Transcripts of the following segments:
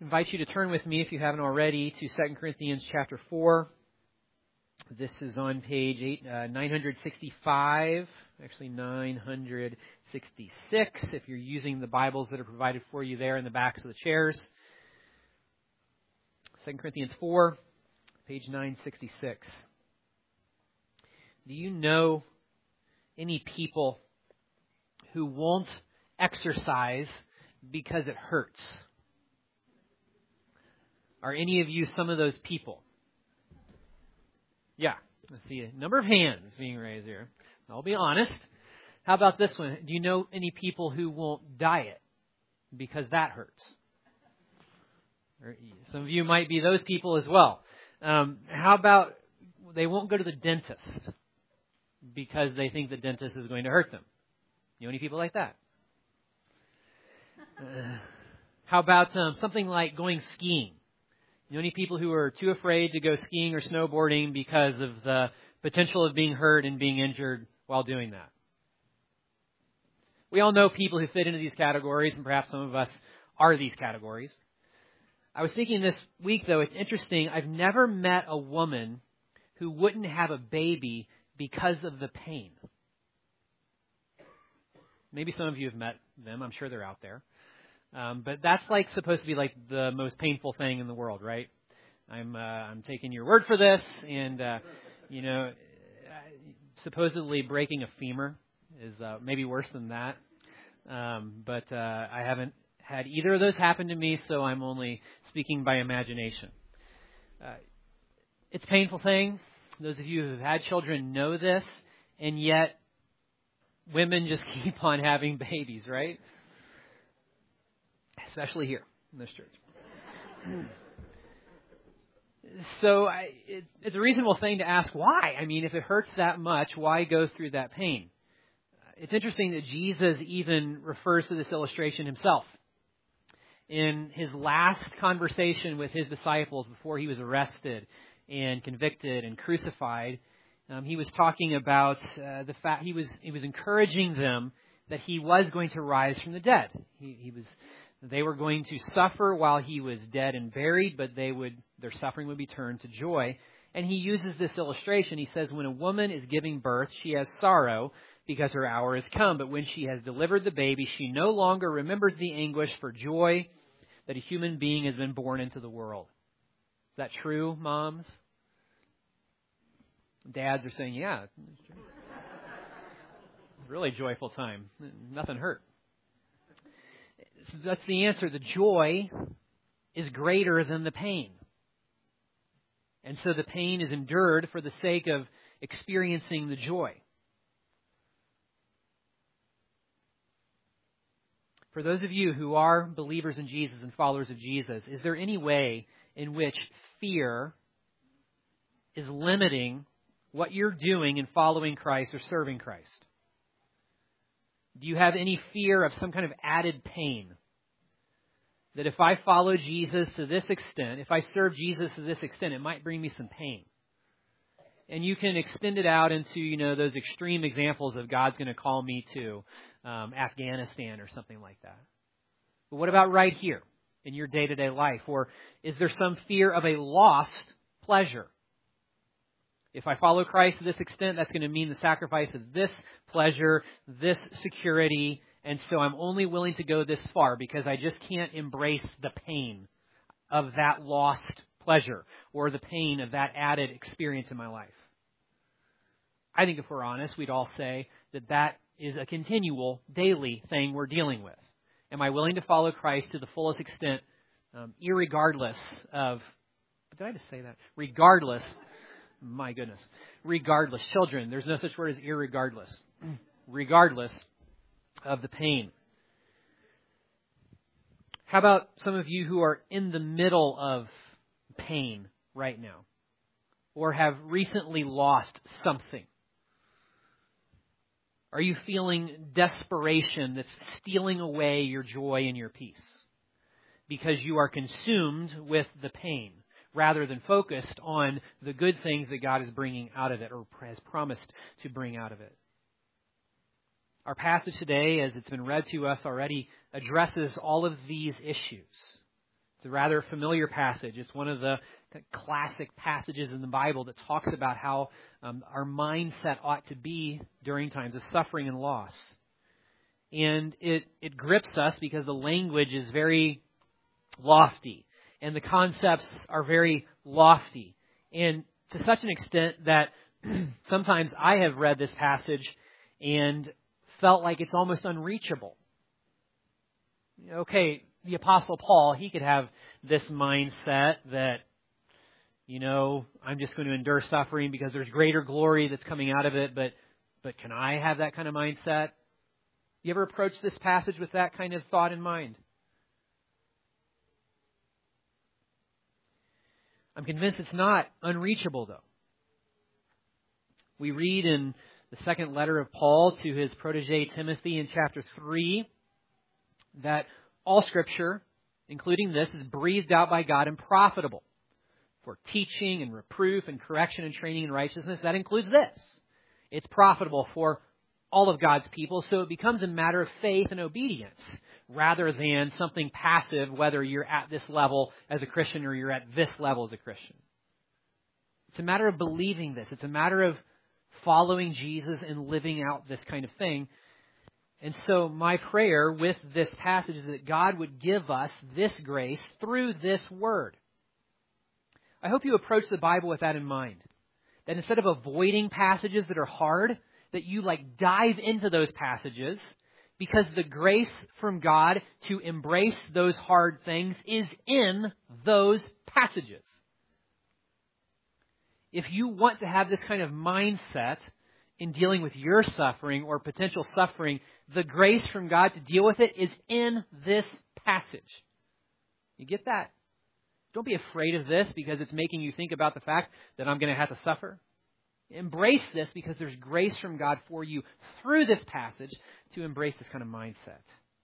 invite you to turn with me, if you haven't already, to 2 Corinthians chapter 4. This is on page 965, actually 966, if you're using the Bibles that are provided for you there in the backs of the chairs. 2 Corinthians 4, page 966. Do you know any people who won't exercise because it hurts? Are any of you some of those people? Yeah, I see a number of hands being raised here. I'll be honest. How about this one? Do you know any people who won't diet because that hurts? Or some of you might be those people as well. How about they won't go to the dentist because they think the dentist is going to hurt them? You know any people like that? How about something like going skiing? You know any people who are too afraid to go skiing or snowboarding because of the potential of being hurt and being injured while doing that? We all know people who fit into these categories, and perhaps some of us are these categories. I was thinking this week, though, it's interesting. I've never met a woman who wouldn't have a baby because of the pain. Maybe some of you have met them. I'm sure they're out there. But that's supposed to be the most painful thing in the world, right? I'm taking your word for this, and supposedly breaking a femur is maybe worse than that. But I haven't had either of those happen to me, so I'm only speaking by imagination. It's a painful thing. Those of you who have had children know this, and yet women just keep on having babies, right? Especially here in this church. So it's a reasonable thing to ask why. I mean, if it hurts that much, why go through that pain? It's interesting that Jesus even refers to this illustration himself. In his last conversation with his disciples before he was arrested and convicted and crucified, he was talking about the fact he was encouraging them that he was going to rise from the dead. They were going to suffer while he was dead and buried, but their suffering would be turned to joy. And he uses this illustration. He says, when a woman is giving birth, she has sorrow because her hour has come. But when she has delivered the baby, she no longer remembers the anguish for joy that a human being has been born into the world. Is that true, moms? Dads are saying, yeah, it's true. Really joyful time. Nothing hurt. So that's the answer. The joy is greater than the pain. And so the pain is endured for the sake of experiencing the joy. For those of you who are believers in Jesus and followers of Jesus, is there any way in which fear is limiting what you're doing in following Christ or serving Christ? Do you have any fear of some kind of added pain? That if I follow Jesus to this extent, if I serve Jesus to this extent, it might bring me some pain. And you can extend it out into, those extreme examples of God's going to call me to Afghanistan or something like that. But what about right here in your day-to-day life? Or is there some fear of a lost pleasure? If I follow Christ to this extent, that's going to mean the sacrifice of this pleasure, this security, and so I'm only willing to go this far because I just can't embrace the pain of that lost pleasure or the pain of that added experience in my life. I think if we're honest, we'd all say that is a continual, daily thing we're dealing with. Am I willing to follow Christ to the fullest extent, irregardless of... Did I just say that? Regardless... My goodness. Regardless. Children, there's no such word as irregardless. Regardless of the pain. How about some of you who are in the middle of pain right now? Or have recently lost something? Are you feeling desperation that's stealing away your joy and your peace? Because you are consumed with the pain, rather than focused on the good things that God is bringing out of it or has promised to bring out of it. Our passage today, as it's been read to us already, addresses all of these issues. It's a rather familiar passage. It's one of the classic passages in the Bible that talks about how our mindset ought to be during times of suffering and loss. And it grips us because the language is very lofty and the concepts are very lofty. And to such an extent that sometimes I have read this passage and felt like it's almost unreachable. Okay, the Apostle Paul, he could have this mindset that, I'm just going to endure suffering because there's greater glory that's coming out of it, but can I have that kind of mindset? You ever approach this passage with that kind of thought in mind? I'm convinced it's not unreachable, though. We read in the second letter of Paul to his protege Timothy in chapter 3 that all Scripture, including this, is breathed out by God and profitable for teaching and reproof and correction and training in righteousness. That includes this. It's profitable for all of God's people, so it becomes a matter of faith and obedience rather than something passive, whether you're at this level as a Christian or you're at this level as a Christian. It's a matter of believing this. It's a matter of following Jesus and living out this kind of thing. And so my prayer with this passage is that God would give us this grace through this word. I hope you approach the Bible with that in mind. That instead of avoiding passages that are hard, that you dive into those passages, because the grace from God to embrace those hard things is in those passages. If you want to have this kind of mindset in dealing with your suffering or potential suffering, the grace from God to deal with it is in this passage. You get that? Don't be afraid of this because it's making you think about the fact that I'm going to have to suffer. Embrace this because there's grace from God for you through this passage to embrace this kind of mindset.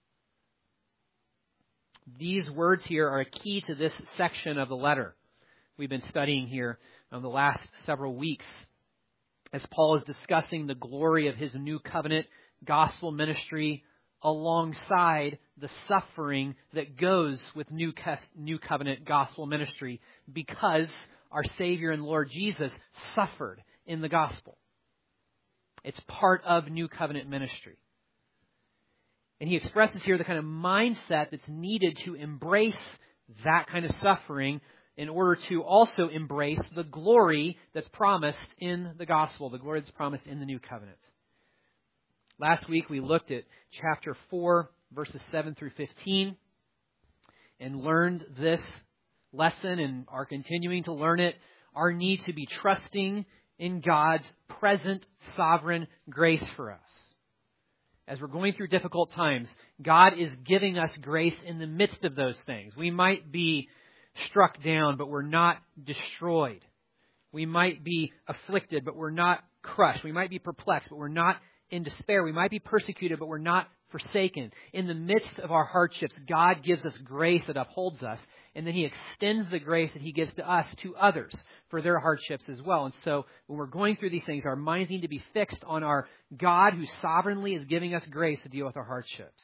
These words here are a key to this section of the letter we've been studying here the last several weeks as Paul is discussing the glory of his new covenant gospel ministry alongside the suffering that goes with new covenant gospel ministry because our Savior and Lord Jesus suffered in the gospel. It's part of new covenant ministry. And he expresses here the kind of mindset that's needed to embrace that kind of suffering in order to also embrace the glory that's promised in the gospel, the glory that's promised in the new covenant. Last week we looked at chapter 4, verses 7 through 15, and learned this lesson and are continuing to learn it. Our need to be trusting in God's present sovereign grace for us. As we're going through difficult times, God is giving us grace in the midst of those things. We might be struck down, but we're not destroyed. We might be afflicted, but we're not crushed. We might be perplexed, but we're not in despair. We might be persecuted, but we're not forsaken. In the midst of our hardships, God gives us grace that upholds us, and then He extends the grace that He gives to us to others for their hardships as well. And so when we're going through these things, our minds need to be fixed on our God who sovereignly is giving us grace to deal with our hardships.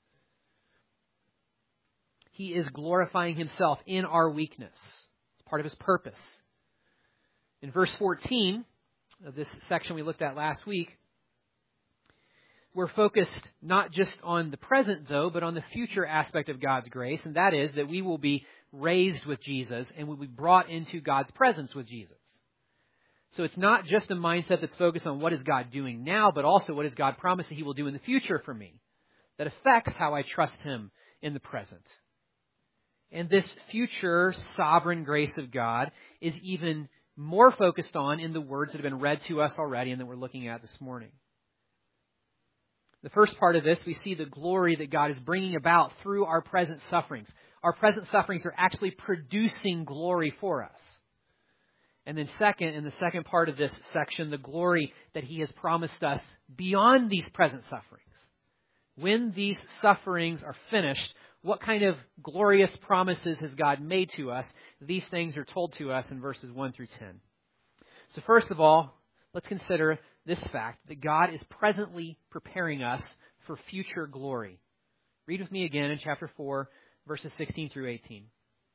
He is glorifying Himself in our weakness. It's part of His purpose. In verse 14 of this section we looked at last week, we're focused not just on the present, though, but on the future aspect of God's grace, and that is that we will be raised with Jesus and will be brought into God's presence with Jesus. So it's not just a mindset that's focused on what is God doing now, but also what is God promised that He will do in the future for me that affects how I trust Him in the present. And this future sovereign grace of God is even more focused on in the words that have been read to us already and that we're looking at this morning. The first part of this, we see the glory that God is bringing about through our present sufferings. Our present sufferings are actually producing glory for us. And then second, in the second part of this section, the glory that He has promised us beyond these present sufferings. When these sufferings are finished, what kind of glorious promises has God made to us? These things are told to us in verses 1 through 10. So first of all, let's consider this fact that God is presently preparing us for future glory. Read with me again in chapter 4, verses 16 through 18.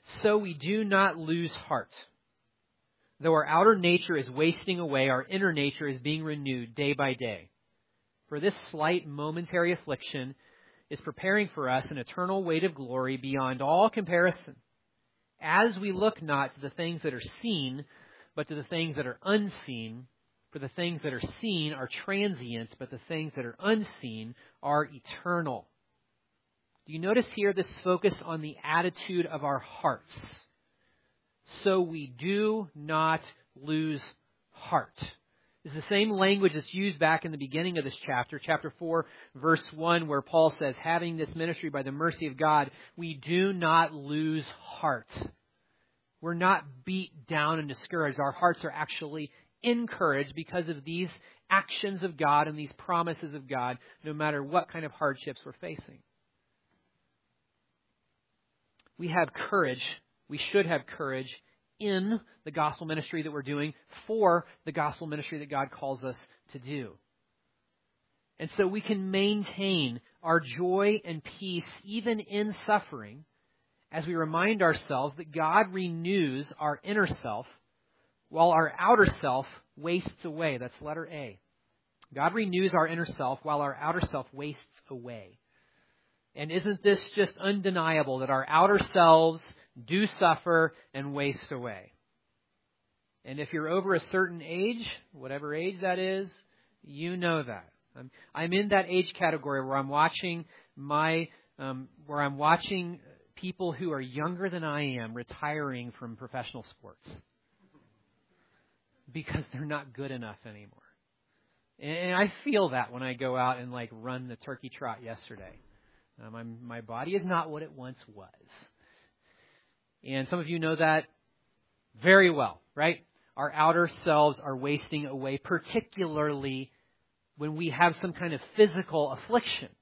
So we do not lose heart. Though our outer nature is wasting away, our inner nature is being renewed day by day. For this slight momentary affliction is preparing for us an eternal weight of glory beyond all comparison, as we look not to the things that are seen, but to the things that are unseen. For the things that are seen are transient, but the things that are unseen are eternal. Do you notice here this focus on the attitude of our hearts? So we do not lose heart. This is the same language that's used back in the beginning of this chapter, chapter 4, verse 1, where Paul says, having this ministry by the mercy of God, we do not lose heart. We're not beat down and discouraged. Our hearts are actually encouraged because of these actions of God and these promises of God, no matter what kind of hardships we're facing. We have courage. We should have courage in the gospel ministry that we're doing for the gospel ministry that God calls us to do. And so we can maintain our joy and peace even in suffering as we remind ourselves that God renews our inner self while our outer self wastes away. That's letter A. God renews our inner self while our outer self wastes away. And isn't this just undeniable that our outer selves do suffer and waste away? And if you're over a certain age, whatever age that is, you know that. I'm in that age category where I'm watching people who are younger than I am retiring from professional sports because they're not good enough anymore. And I feel that when I go out and run the turkey trot yesterday. My body is not what it once was. And some of you know that very well, right? Our outer selves are wasting away, particularly when we have some kind of physical affliction.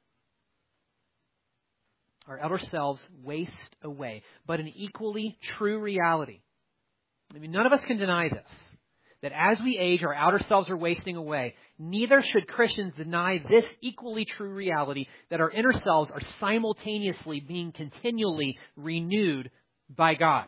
Our outer selves waste away. But an equally true reality, none of us can deny this, that as we age, our outer selves are wasting away. Neither should Christians deny this equally true reality, that our inner selves are simultaneously being continually renewed by God.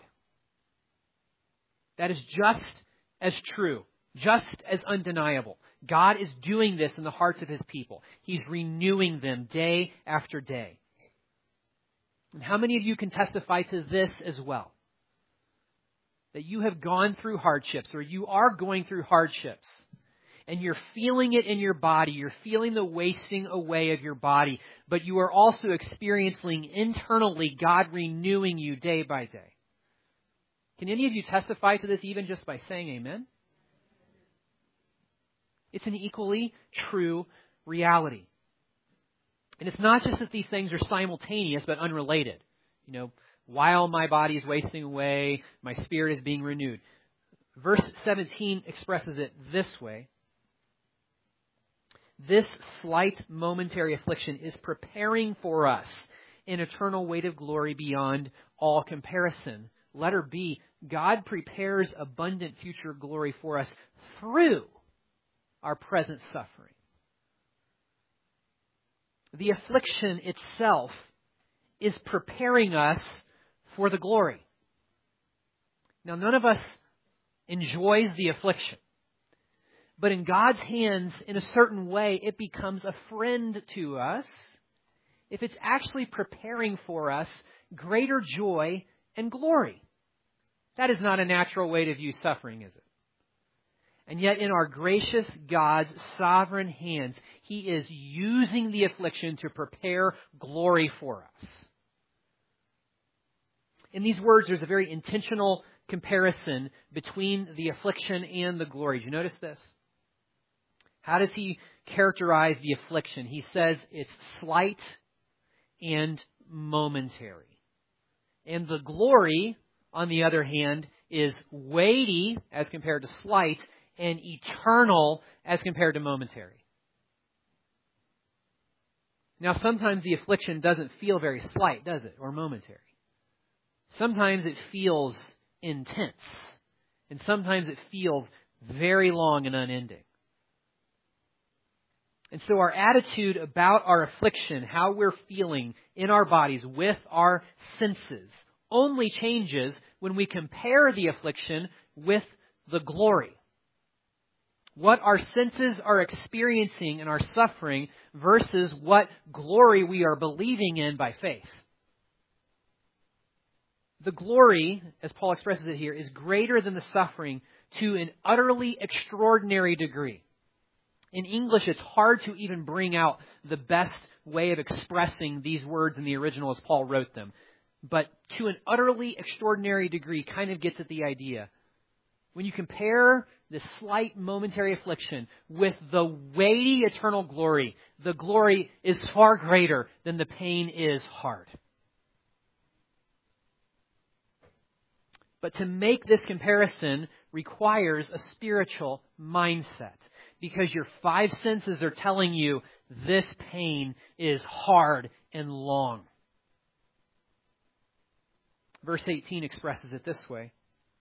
That is just as true, just as undeniable. God is doing this in the hearts of His people. He's renewing them day after day. And how many of you can testify to this as well? That you have gone through hardships, or you are going through hardships, and you're feeling it in your body. You're feeling the wasting away of your body, but you are also experiencing internally God renewing you day by day. Can any of you testify to this even just by saying amen? It's an equally true reality. And it's not just that these things are simultaneous but unrelated. While my body is wasting away, my spirit is being renewed. Verse 17 expresses it this way. This slight momentary affliction is preparing for us an eternal weight of glory beyond all comparison. Letter B, God prepares abundant future glory for us through our present suffering. The affliction itself is preparing us for the glory. Now, none of us enjoys the affliction. But in God's hands, in a certain way, it becomes a friend to us if it's actually preparing for us greater joy and glory. That is not a natural way to view suffering, is it? And yet in our gracious God's sovereign hands, He is using the affliction to prepare glory for us. In these words, there's a very intentional comparison between the affliction and the glory. Do you notice this? How does He characterize the affliction? He says it's slight and momentary. And the glory, on the other hand, is weighty as compared to slight and eternal as compared to momentary. Now, sometimes the affliction doesn't feel very slight, does it? Or momentary. Sometimes it feels intense. And sometimes it feels very long and unending. And so our attitude about our affliction, how we're feeling in our bodies with our senses, only changes when we compare the affliction with the glory. What our senses are experiencing in our suffering versus what glory we are believing in by faith. The glory, as Paul expresses it here, is greater than the suffering to an utterly extraordinary degree. In English, it's hard to even bring out the best way of expressing these words in the original as Paul wrote them. But to an utterly extraordinary degree kind of gets at the idea. When you compare this slight momentary affliction with the weighty eternal glory, the glory is far greater than the pain is hard. But to make this comparison requires a spiritual mindset, because your five senses are telling you this pain is hard and long. Verse 18 expresses it this way.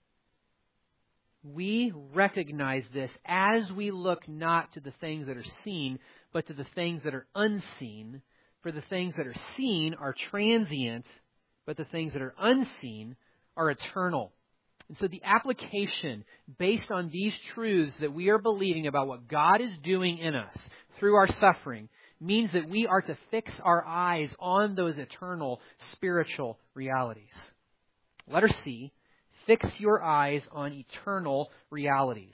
We recognize this as we look not to the things that are seen, but to the things that are unseen. For the things that are seen are transient, but the things that are unseen are eternal. And so the application based on these truths that we are believing about what God is doing in us through our suffering means that we are to fix our eyes on those eternal spiritual realities. Letter C, fix your eyes on eternal realities.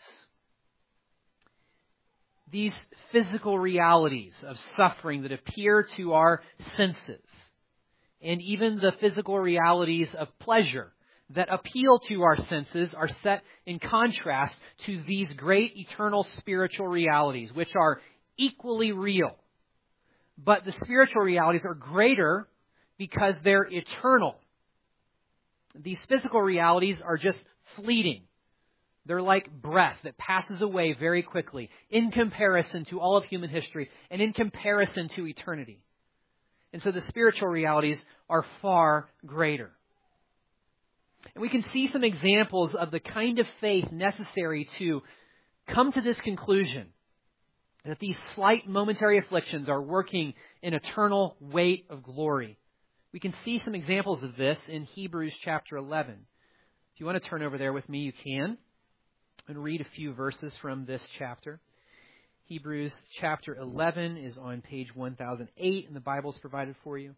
These physical realities of suffering that appear to our senses, and even the physical realities of pleasure that appeal to our senses, are set in contrast to these great eternal spiritual realities, which are equally real. But the spiritual realities are greater because they're eternal. These physical realities are just fleeting. They're like breath that passes away very quickly in comparison to all of human history and in comparison to eternity. And so the spiritual realities are far greater. And we can see some examples of the kind of faith necessary to come to this conclusion, that these slight momentary afflictions are working an eternal weight of glory. We can see some examples of this in Hebrews chapter 11. If you want to turn over there with me, you can, and read a few verses from this chapter. Hebrews chapter 11 is on page 1008 in the Bibles provided for you.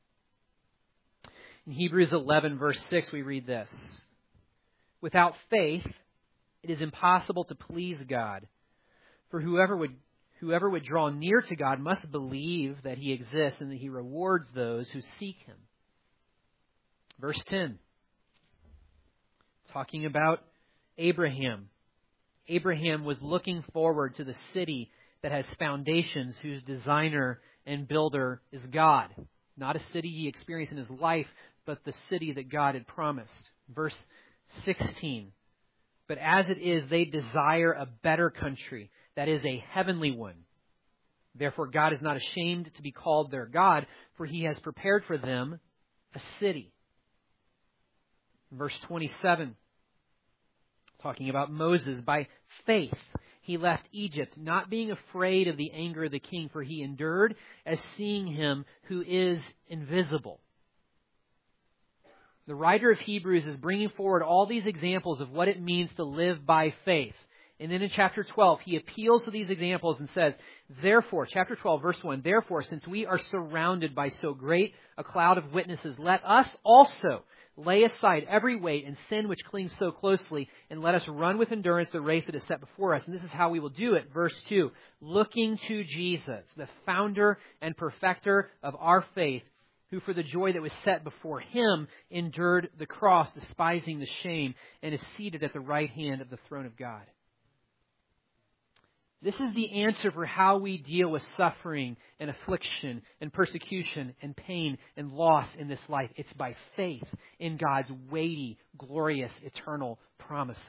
In Hebrews 11, verse 6, we read this. Without faith, it is impossible to please God. For whoever would draw near to God must believe that He exists and that He rewards those who seek Him. Verse 10, talking about Abraham. Abraham was looking forward to the city that has foundations, whose designer and builder is God. Not a city he experienced in his life, but the city that God had promised. Verse 16. But as it is, they desire a better country, that is a heavenly one. Therefore God is not ashamed to be called their God, for He has prepared for them a city. Verse 27, talking about Moses. By faith he left Egypt, not being afraid of the anger of the king, for he endured as seeing Him who is invisible. The writer of Hebrews is bringing forward all these examples of what it means to live by faith. And then in chapter 12, he appeals to these examples and says, therefore, chapter 12, verse 1, therefore, since we are surrounded by so great a cloud of witnesses, let us also lay aside every weight and sin which clings so closely, and let us run with endurance the race that is set before us. And this is how we will do it. Verse 2, looking to Jesus, the founder and perfecter of our faith, who for the joy that was set before Him endured the cross, despising the shame, and is seated at the right hand of the throne of God. This is the answer for how we deal with suffering and affliction and persecution and pain and loss in this life. It's by faith in God's weighty, glorious, eternal promises.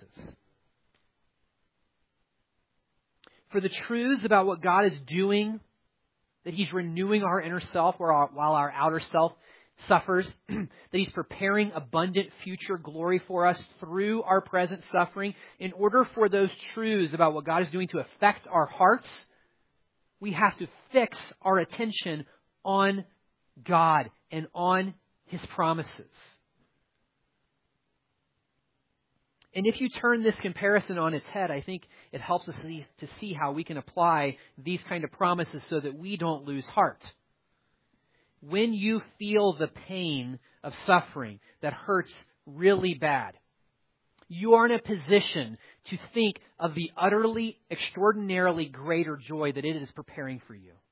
For the truths about what God is doing, that He's renewing our inner self while our outer self suffers, that He's preparing abundant future glory for us through our present suffering. In order for those truths about what God is doing to affect our hearts, we have to fix our attention on God and on His promises. And if you turn this comparison on its head, I think it helps us to see how we can apply these kind of promises so that we don't lose heart. When you feel the pain of suffering that hurts really bad, you are in a position to think of the utterly, extraordinarily greater joy that it is preparing for you.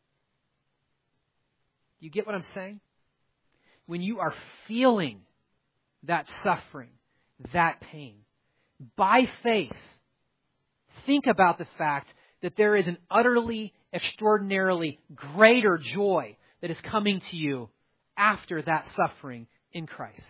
You get what I'm saying? When you are feeling that suffering, that pain, by faith, think about the fact that there is an utterly, extraordinarily greater joy that is coming to you after that suffering in Christ.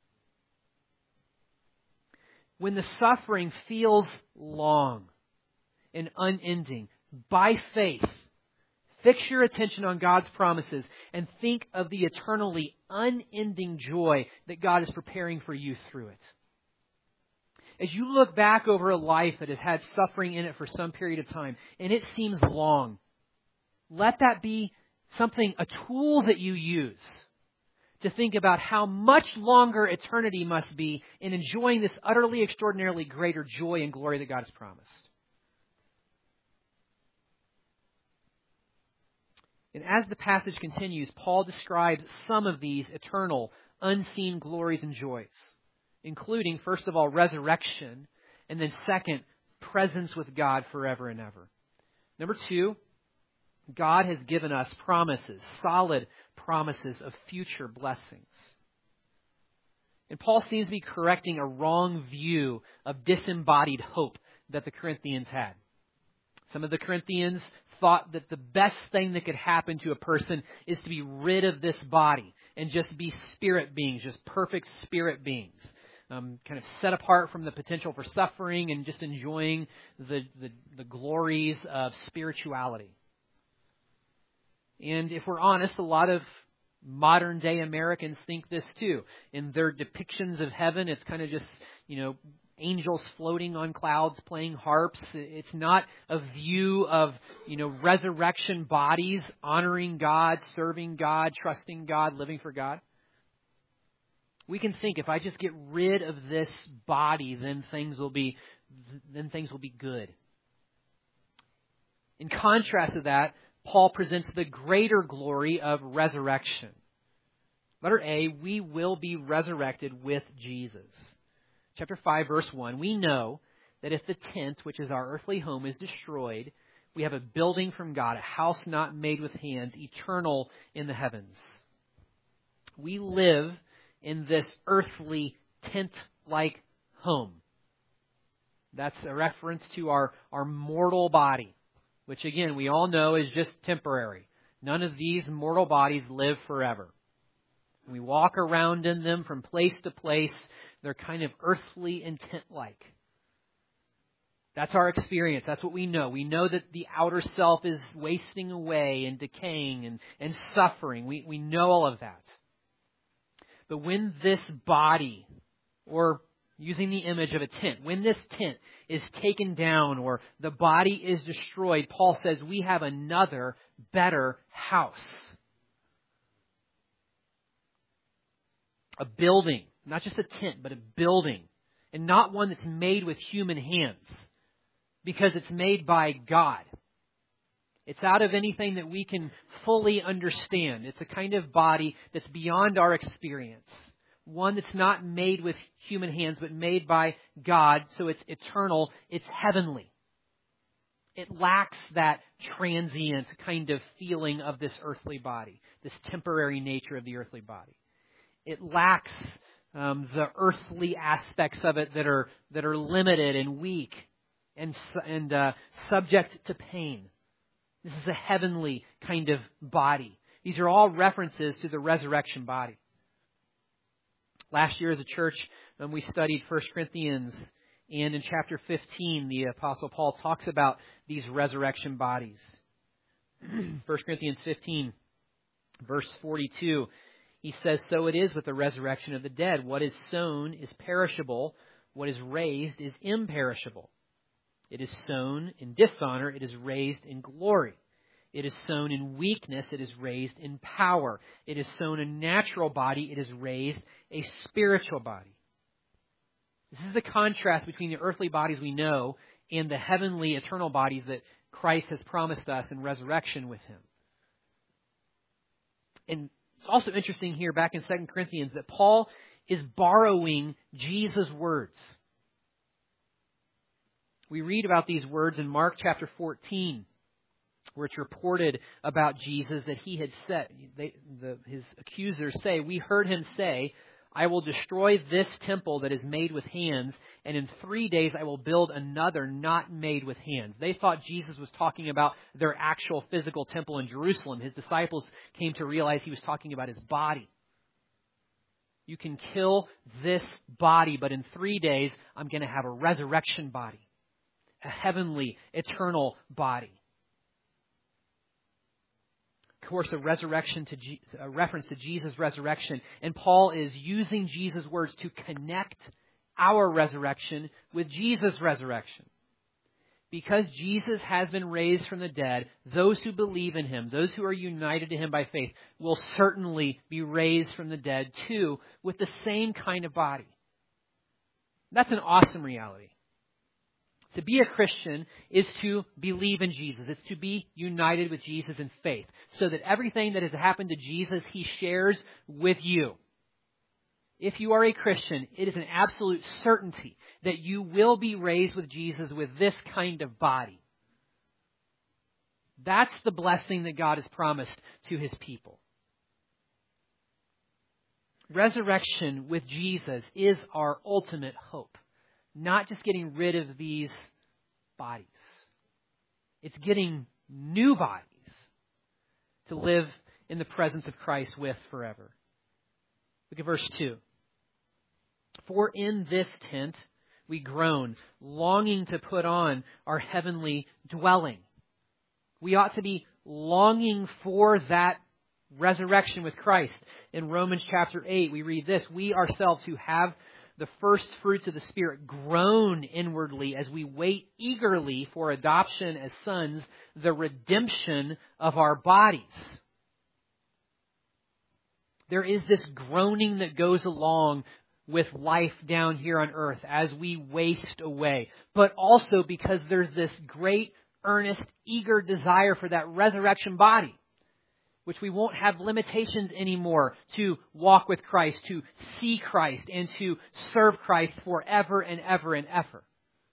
When the suffering feels long and unending, by faith, fix your attention on God's promises and think of the eternally unending joy that God is preparing for you through it. As you look back over a life that has had suffering in it for some period of time, and it seems long, let that be something, a tool that you use to think about how much longer eternity must be in enjoying this utterly, extraordinarily greater joy and glory that God has promised. And as the passage continues, Paul describes some of these eternal, unseen glories and joys, including, first of all, resurrection, and then second, presence with God forever and ever. Number two, God has given us promises, solid promises of future blessings. And Paul seems to be correcting a wrong view of disembodied hope that the Corinthians had. Some of the Corinthians thought that the best thing that could happen to a person is to be rid of this body and just be spirit beings, just perfect spirit beings. Kind of set apart from the potential for suffering and just enjoying the glories of spirituality. And if we're honest, a lot of modern day Americans think this too. In their depictions of heaven, it's kind of just, angels floating on clouds playing harps. It's not a view of, resurrection bodies, honoring God, serving God, trusting God, living for God. We can think if I just get rid of this body, then things will be good. In contrast to that, Paul presents the greater glory of resurrection. Letter A, we will be resurrected with Jesus. Chapter 5, verse 1, we know that if the tent, which is our earthly home, is destroyed, we have a building from God, a house not made with hands, eternal in the heavens. We live in this earthly tent-like home. That's a reference to our mortal body, which again, we all know is just temporary. None of these mortal bodies live forever. We walk around in them from place to place. They're kind of earthly and tent-like. That's our experience. That's what we know. We know that the outer self is wasting away and decaying and suffering. We know all of that. But when this body, or using the image of a tent, when this tent is taken down or the body is destroyed, Paul says we have another, better house. A building, not just a tent, but a building. And not one that's made with human hands, because it's made by God. It's out of anything that we can fully understand. It's a kind of body that's beyond our experience. One that's not made with human hands, but made by God. So it's eternal. It's heavenly. It lacks that transient kind of feeling of this earthly body, this temporary nature of the earthly body. It lacks the earthly aspects of it that are limited and weak and subject to pain. This is a heavenly kind of body. These are all references to the resurrection body. Last year as a church, we studied 1 Corinthians, and in chapter 15, the Apostle Paul talks about these resurrection bodies. 1 Corinthians 15, verse 42, he says, "So it is with the resurrection of the dead. What is sown is perishable. What is raised is imperishable. It is sown in dishonor. It is raised in glory. It is sown in weakness. It is raised in power. It is sown a natural body. It is raised a spiritual body." This is the contrast between the earthly bodies we know and the heavenly, eternal bodies that Christ has promised us in resurrection with Him. And it's also interesting here back in 2 Corinthians that Paul is borrowing Jesus' words. We read about these words in Mark chapter 14, where it's reported about Jesus that He had said, His accusers say, "We heard Him say, 'I will destroy this temple that is made with hands, and in 3 days I will build another not made with hands.'" They thought Jesus was talking about their actual physical temple in Jerusalem. His disciples came to realize He was talking about His body. You can kill this body, but in 3 days I'm going to have a resurrection body, a heavenly, eternal body. Of course, a reference to Jesus' resurrection. And Paul is using Jesus' words to connect our resurrection with Jesus' resurrection. Because Jesus has been raised from the dead, those who believe in Him, those who are united to Him by faith, will certainly be raised from the dead too, with the same kind of body. That's an awesome reality. To be a Christian is to believe in Jesus. It's to be united with Jesus in faith, so that everything that has happened to Jesus, He shares with you. If you are a Christian, it is an absolute certainty that you will be raised with Jesus with this kind of body. That's the blessing that God has promised to His people. Resurrection with Jesus is our ultimate hope. Not just getting rid of these bodies. It's getting new bodies to live in the presence of Christ with forever. Look at verse 2. "For in this tent we groan, longing to put on our heavenly dwelling." We ought to be longing for that resurrection with Christ. In Romans chapter 8, we read this: "We ourselves who have the first fruits of the Spirit groan inwardly as we wait eagerly for adoption as sons, the redemption of our bodies." There is this groaning that goes along with life down here on earth as we waste away, but also because there's this great, earnest, eager desire for that resurrection body, which we won't have limitations anymore to walk with Christ, to see Christ, and to serve Christ forever and ever and ever.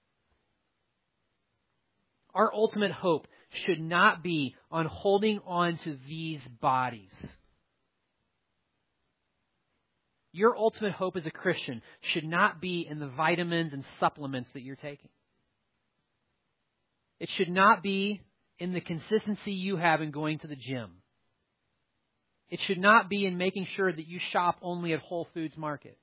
Our ultimate hope should not be on holding on to these bodies. Your ultimate hope as a Christian should not be in the vitamins and supplements that you're taking. It should not be in the consistency you have in going to the gym. It should not be in making sure that you shop only at Whole Foods Market.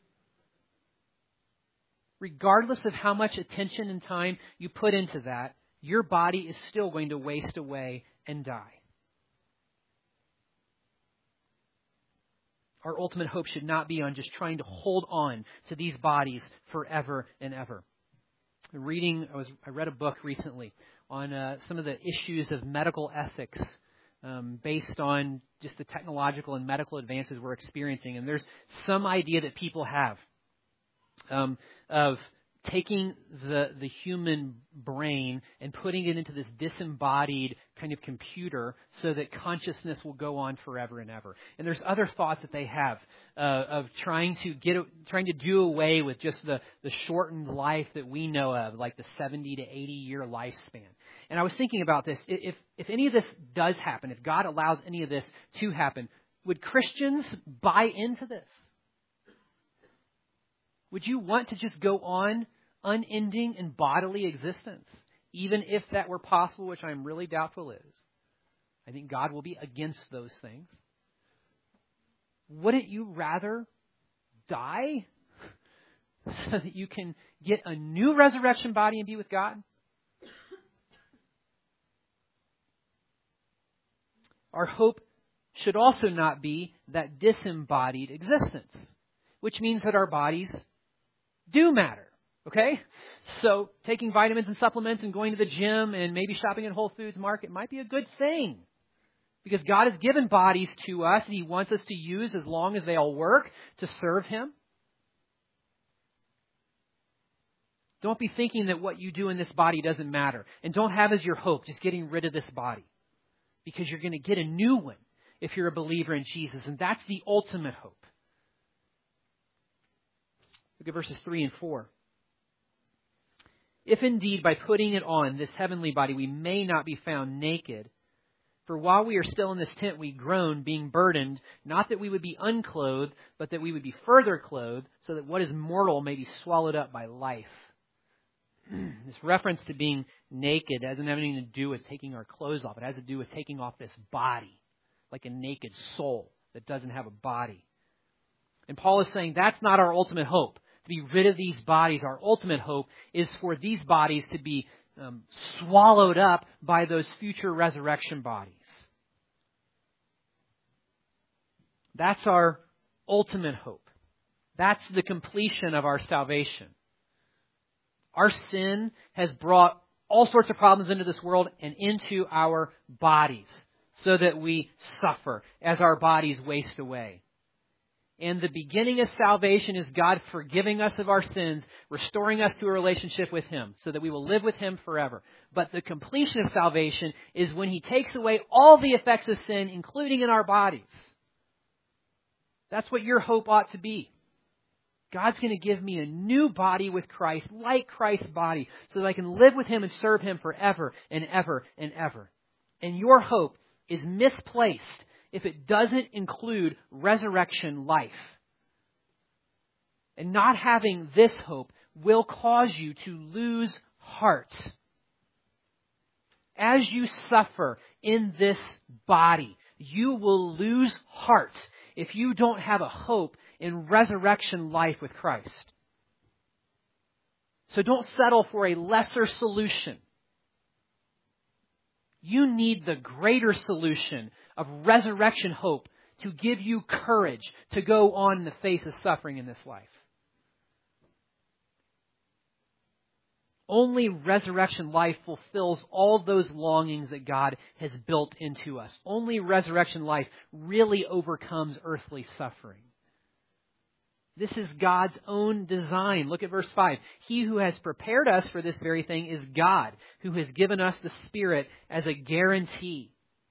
Regardless of how much attention and time you put into that, your body is still going to waste away and die. Our ultimate hope should not be on just trying to hold on to these bodies forever and ever. I read a book recently on some of the issues of medical ethics based on just the technological and medical advances we're experiencing. And there's some idea that people have of taking the human brain and putting it into this disembodied kind of computer so that consciousness will go on forever and ever. And there's other thoughts that they have of trying to do away with just the shortened life that we know of, like the 70 to 80 year lifespan. And I was thinking about this. If any of this does happen, if God allows any of this to happen, would Christians buy into this? Would you want to just go on unending and bodily existence, even if that were possible, which I'm really doubtful is? I think God will be against those things. Wouldn't you rather die so that you can get a new resurrection body and be with God? Our hope should also not be that disembodied existence, which means that our bodies do matter. Okay? So taking vitamins and supplements and going to the gym and maybe shopping at Whole Foods Market might be a good thing, because God has given bodies to us and He wants us to use as long as they all work to serve Him. Don't be thinking that what you do in this body doesn't matter. And don't have as your hope just getting rid of this body. Because you're going to get a new one if you're a believer in Jesus. And that's the ultimate hope. Look at verses 3 and 4. If indeed by putting it on, this heavenly body, we may not be found naked. For while we are still in this tent, we groan, being burdened, not that we would be unclothed, but that we would be further clothed, so that what is mortal may be swallowed up by life. This reference to being naked doesn't have anything to do with taking our clothes off. It has to do with taking off this body, like a naked soul that doesn't have a body. And Paul is saying that's not our ultimate hope, to be rid of these bodies. Our ultimate hope is for these bodies to be swallowed up by those future resurrection bodies. That's our ultimate hope. That's the completion of our salvation. Our sin has brought all sorts of problems into this world and into our bodies so that we suffer as our bodies waste away. And the beginning of salvation is God forgiving us of our sins, restoring us to a relationship with Him so that we will live with Him forever. But the completion of salvation is when He takes away all the effects of sin, including in our bodies. That's what your hope ought to be. God's going to give me a new body with Christ, like Christ's body, so that I can live with Him and serve Him forever and ever and ever. And your hope is misplaced if it doesn't include resurrection life. And not having this hope will cause you to lose heart. As you suffer in this body, you will lose heart if you don't have a hope in resurrection life with Christ. So don't settle for a lesser solution. You need the greater solution of resurrection hope to give you courage to go on in the face of suffering in this life. Only resurrection life fulfills all those longings that God has built into us. Only resurrection life really overcomes earthly suffering. This is God's own design. Look at verse 5. He who has prepared us for this very thing is God, who has given us the Spirit as a guarantee.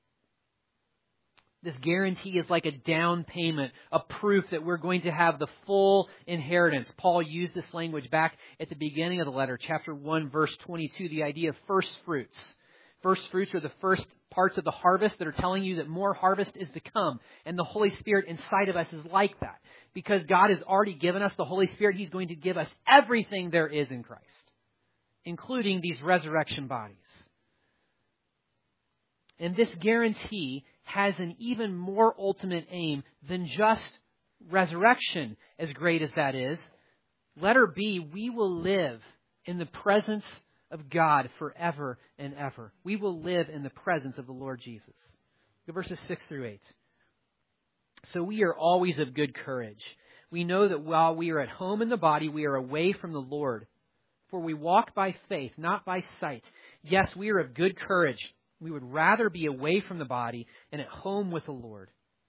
This guarantee is like a down payment, a proof that we're going to have the full inheritance. Paul used this language back at the beginning of the letter, chapter 1, verse 22, the idea of first fruits. First fruits are the first parts of the harvest that are telling you that more harvest is to come. And the Holy Spirit inside of us is like that. Because God has already given us the Holy Spirit, He's going to give us everything there is in Christ, including these resurrection bodies. And this guarantee has an even more ultimate aim than just resurrection, as great as that is. Letter B, we will live in the presence of God forever and ever. We will live in the presence of the Lord Jesus. Look at verses 6 through 8. So we are always of good courage. We know that while we are at home in the body, we are away from the Lord. For we walk by faith, not by sight. Yes, we are of good courage. We would rather be away from the body and at home with the Lord.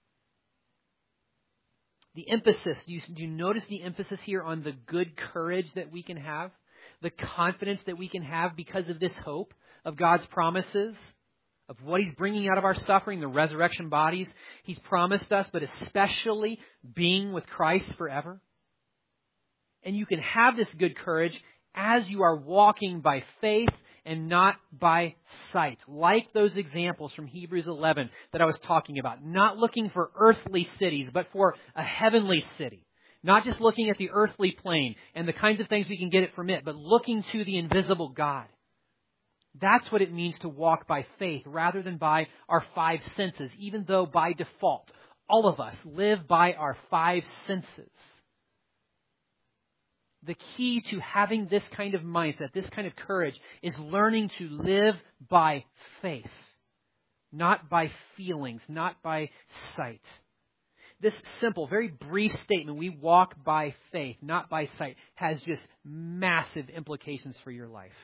The emphasis, do you notice the emphasis here on the good courage that we can have? The confidence that we can have because of this hope of God's promises, of what He's bringing out of our suffering, the resurrection bodies He's promised us, but especially being with Christ forever. And you can have this good courage as you are walking by faith and not by sight. Like those examples from Hebrews 11 that I was talking about. Not looking for earthly cities, but for a heavenly city. Not just looking at the earthly plane and the kinds of things we can get it from it, but looking to the invisible God. That's what it means to walk by faith rather than by our five senses, even though by default, all of us live by our five senses. The key to having this kind of mindset, this kind of courage, is learning to live by faith, not by feelings, not by sight. This simple, very brief statement, we walk by faith, not by sight, has just massive implications for your life.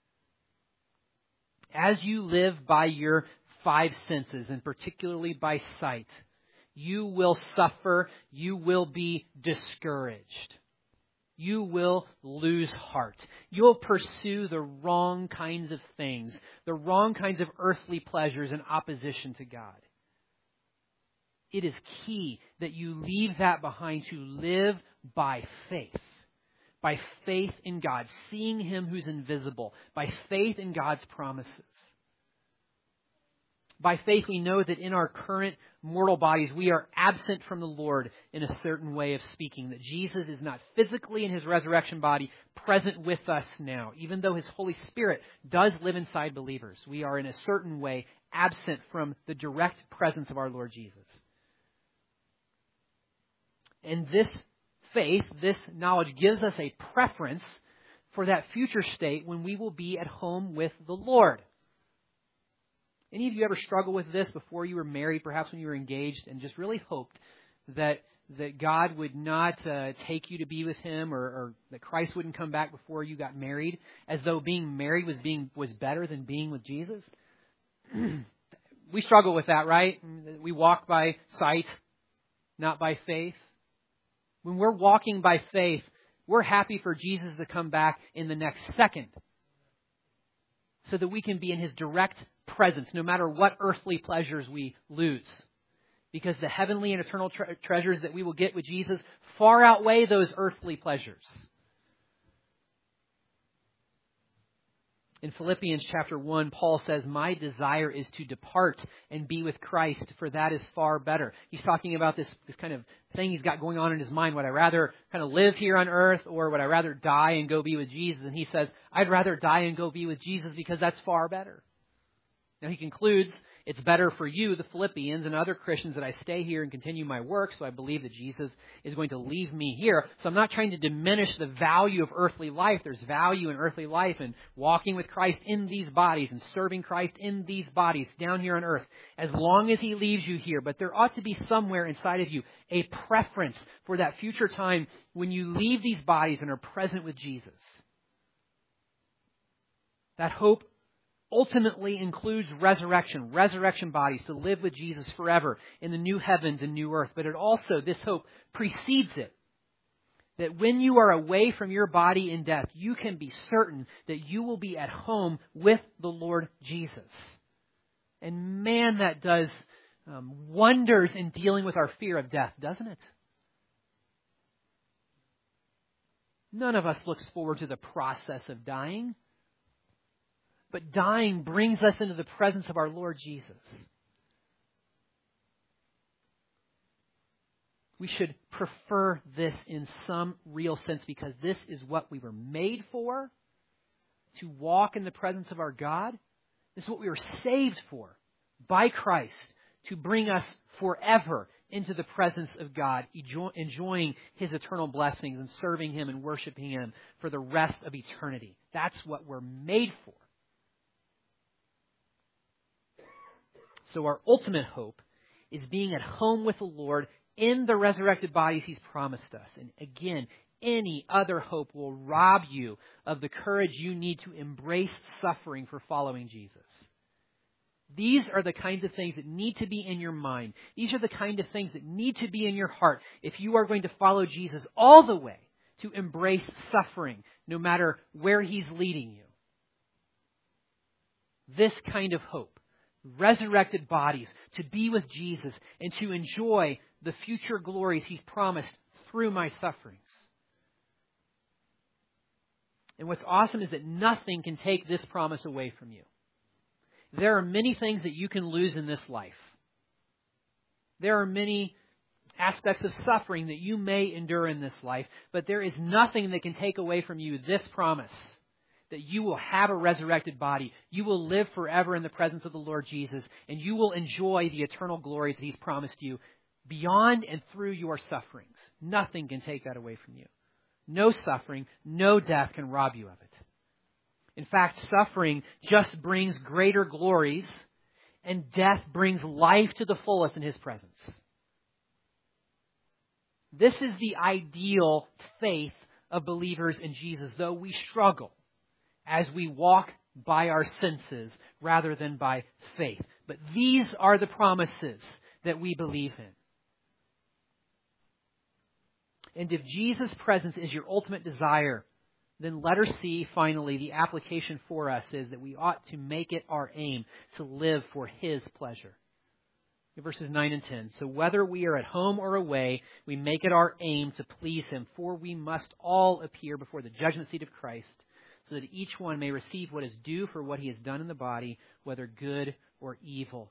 As you live by your five senses, and particularly by sight, you will suffer, you will be discouraged. You will lose heart. You'll pursue the wrong kinds of things, the wrong kinds of earthly pleasures in opposition to God. It is key that you leave that behind to live by faith. By faith in God, seeing Him who's invisible. By faith in God's promises. By faith, we know that in our current mortal bodies, we are absent from the Lord in a certain way of speaking. That Jesus is not physically in His resurrection body present with us now. Even though His Holy Spirit does live inside believers, we are in a certain way absent from the direct presence of our Lord Jesus. And this faith, this knowledge, gives us a preference for that future state when we will be at home with the Lord. Any of you ever struggle with this before you were married, perhaps when you were engaged, and just really hoped that God would not take you to be with Him, or that Christ wouldn't come back before you got married, as though being married was better than being with Jesus? We struggle with that, right? We walk by sight, not by faith. When we're walking by faith, we're happy for Jesus to come back in the next second, so that we can be in His direct presence, no matter what earthly pleasures we lose. Because the heavenly and eternal treasures that we will get with Jesus far outweigh those earthly pleasures. In Philippians chapter 1, Paul says, "My desire is to depart and be with Christ, for that is far better." He's talking about this kind of thing he's got going on in his mind. Would I rather kind of live here on earth, or would I rather die and go be with Jesus? And he says, I'd rather die and go be with Jesus because that's far better. Now he concludes, it's better for you, the Philippians, and other Christians that I stay here and continue my work, so I believe that Jesus is going to leave me here. So I'm not trying to diminish the value of earthly life. There's value in earthly life and walking with Christ in these bodies and serving Christ in these bodies down here on earth, as long as He leaves you here. But there ought to be somewhere inside of you a preference for that future time when you leave these bodies and are present with Jesus. That hope ultimately includes resurrection bodies to live with Jesus forever in the new heavens and new earth. But it also, this hope precedes it. That when you are away from your body in death, you can be certain that you will be at home with the Lord Jesus. And man, that does wonders in dealing with our fear of death, doesn't it? None of us looks forward to the process of dying. But dying brings us into the presence of our Lord Jesus. We should prefer this in some real sense, because this is what we were made for, to walk in the presence of our God. This is what we were saved for by Christ, to bring us forever into the presence of God, enjoying His eternal blessings and serving Him and worshiping Him for the rest of eternity. That's what we're made for. So our ultimate hope is being at home with the Lord in the resurrected bodies He's promised us. And again, any other hope will rob you of the courage you need to embrace suffering for following Jesus. These are the kinds of things that need to be in your mind. These are the kind of things that need to be in your heart if you are going to follow Jesus all the way, to embrace suffering, no matter where He's leading you. This kind of hope. Resurrected bodies, to be with Jesus and to enjoy the future glories He's promised through my sufferings. And what's awesome is that nothing can take this promise away from you. There are many things that you can lose in this life. There are many aspects of suffering that you may endure in this life, but there is nothing that can take away from you this promise, that you will have a resurrected body. You will live forever in the presence of the Lord Jesus, and you will enjoy the eternal glories that He's promised you beyond and through your sufferings. Nothing can take that away from you. No suffering, no death can rob you of it. In fact, suffering just brings greater glories, and death brings life to the fullest in His presence. This is the ideal faith of believers in Jesus, though we struggle as we walk by our senses rather than by faith. But these are the promises that we believe in. And if Jesus' presence is your ultimate desire, then letter C, finally, the application for us is that we ought to make it our aim to live for His pleasure. Verses 9 and 10. So whether we are at home or away, we make it our aim to please Him, for we must all appear before the judgment seat of Christ, so that each one may receive what is due for what he has done in the body, whether good or evil.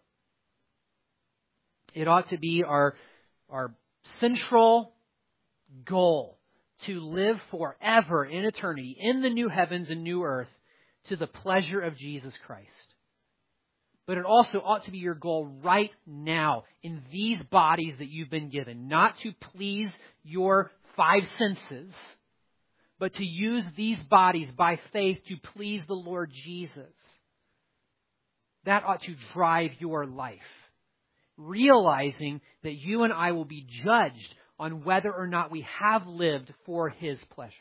It ought to be our central goal to live forever in eternity in the new heavens and new earth to the pleasure of Jesus Christ. But it also ought to be your goal right now in these bodies that you've been given, not to please your five senses, but to use these bodies by faith to please the Lord Jesus. That ought to drive your life, realizing that you and I will be judged on whether or not we have lived for His pleasure.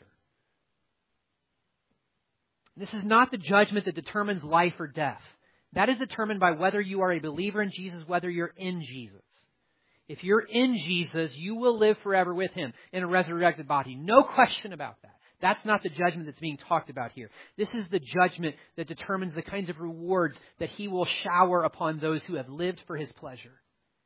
This is not the judgment that determines life or death. That is determined by whether you are a believer in Jesus, whether you're in Jesus. If you're in Jesus, you will live forever with Him in a resurrected body. No question about that. That's not the judgment that's being talked about here. This is the judgment that determines the kinds of rewards that He will shower upon those who have lived for His pleasure.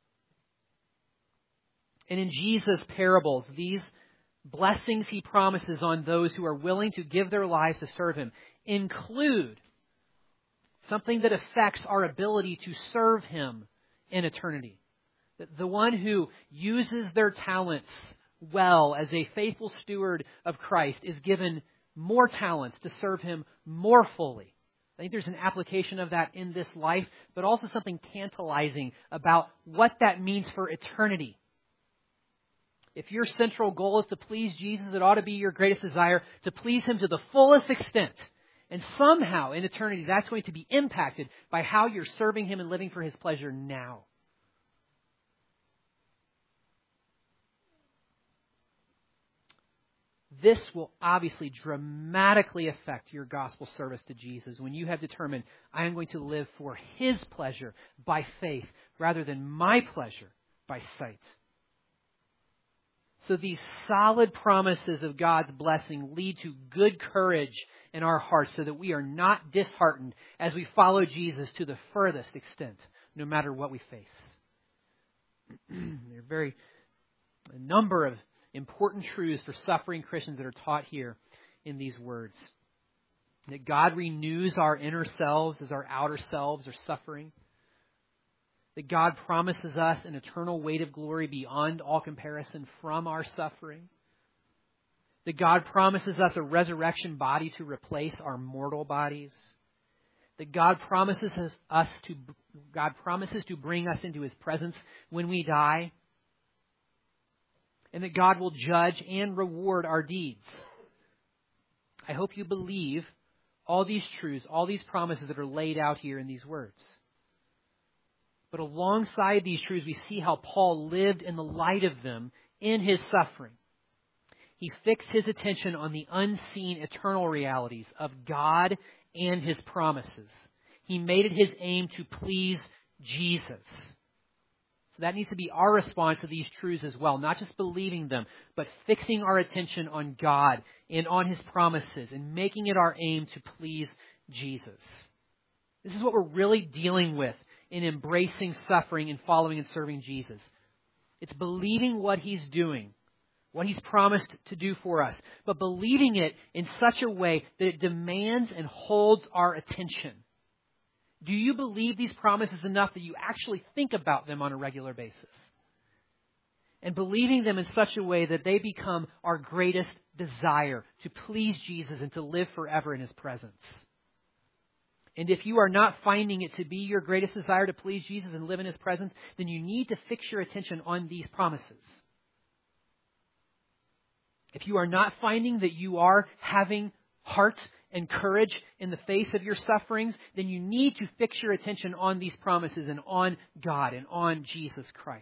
And in Jesus' parables, these blessings He promises on those who are willing to give their lives to serve Him include something that affects our ability to serve Him in eternity. The one who uses their talents well as a faithful steward of Christ is given more talents to serve Him more fully. I think there's an application of that in this life, but also something tantalizing about what that means for eternity. If your central goal is to please Jesus, it ought to be your greatest desire to please Him to the fullest extent. And somehow in eternity, that's going to be impacted by how you're serving Him and living for His pleasure now. This will obviously dramatically affect your gospel service to Jesus when you have determined, I am going to live for His pleasure by faith rather than my pleasure by sight. So these solid promises of God's blessing lead to good courage in our hearts so that we are not disheartened as we follow Jesus to the furthest extent, no matter what we face. There are a number of important truths for suffering Christians that are taught here in these words. That God renews our inner selves as our outer selves are suffering. That God promises us an eternal weight of glory beyond all comparison from our suffering. That God promises us a resurrection body to replace our mortal bodies. That God promises to bring us into His presence when we die. And that God will judge and reward our deeds. I hope you believe all these truths, all these promises that are laid out here in these words. But alongside these truths, we see how Paul lived in the light of them in his suffering. He fixed his attention on the unseen eternal realities of God and His promises. He made it his aim to please Jesus. So that needs to be our response to these truths as well. Not just believing them, but fixing our attention on God and on His promises and making it our aim to please Jesus. This is what we're really dealing with in embracing suffering and following and serving Jesus. It's believing what He's doing, what He's promised to do for us, but believing it in such a way that it demands and holds our attention. Do you believe these promises enough that you actually think about them on a regular basis? And believing them in such a way that they become our greatest desire to please Jesus and to live forever in His presence. And if you are not finding it to be your greatest desire to please Jesus and live in His presence, then you need to fix your attention on these promises. If you are not finding that you are having heart and courage in the face of your sufferings, then you need to fix your attention on these promises and on God and on Jesus Christ.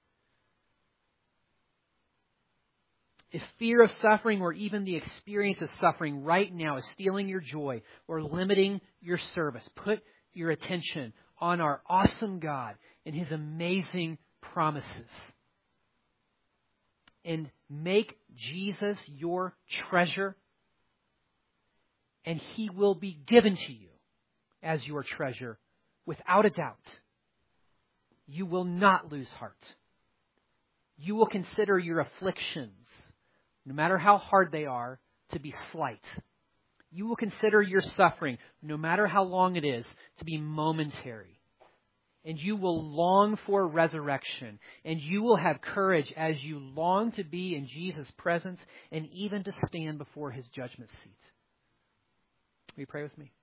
If fear of suffering or even the experience of suffering right now is stealing your joy or limiting your service, put your attention on our awesome God and His amazing promises. and make Jesus your treasure, and He will be given to you as your treasure without a doubt. You will not lose heart. You will consider your afflictions, no matter how hard they are, to be slight. You will consider your suffering, no matter how long it is, to be momentary. And you will long for resurrection. And you will have courage as you long to be in Jesus' presence and even to stand before His judgment seat. Will you pray with me?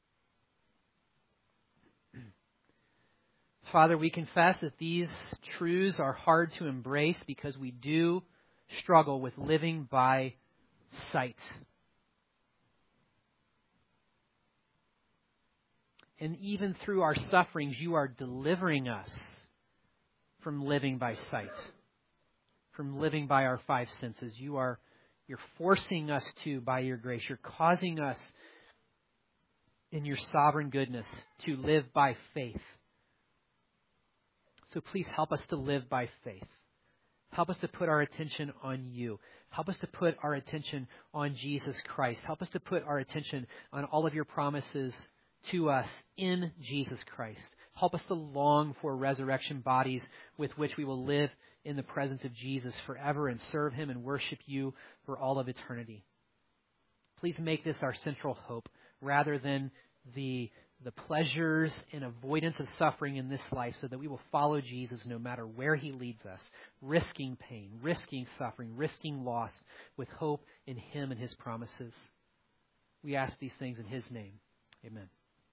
Father, we confess that these truths are hard to embrace because we do struggle with living by sight. And even through our sufferings, you are delivering us from living by sight, from living by our five senses. You're forcing us to, by your grace. You're causing us in your sovereign goodness to live by faith. So please help us to live by faith. Help us to put our attention on you. Help us to put our attention on Jesus Christ. Help us to put our attention on all of your promises to us in Jesus Christ. Help us to long for resurrection bodies with which we will live in the presence of Jesus forever and serve Him and worship you for all of eternity. Please make this our central hope rather than the pleasures and avoidance of suffering in this life, so that we will follow Jesus no matter where He leads us, risking pain, risking suffering, risking loss, with hope in Him and His promises. We ask these things in His name. Amen.